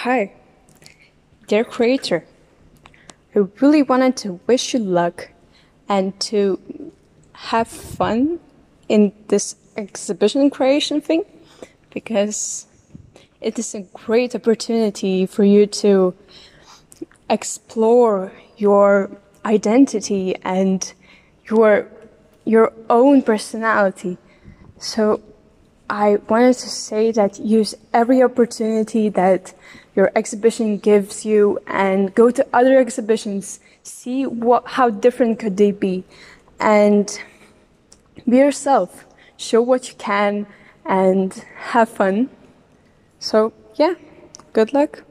Hi, dear creator. I really wanted to wish you luck and to have fun in this exhibition creation thing because it is a great opportunity for you to explore your identity and your own personality. So I wanted to say that use every opportunity that your exhibition gives you and go to other exhibitions, see how different could they be, and be yourself, show what you can, and have fun. So yeah, good luck.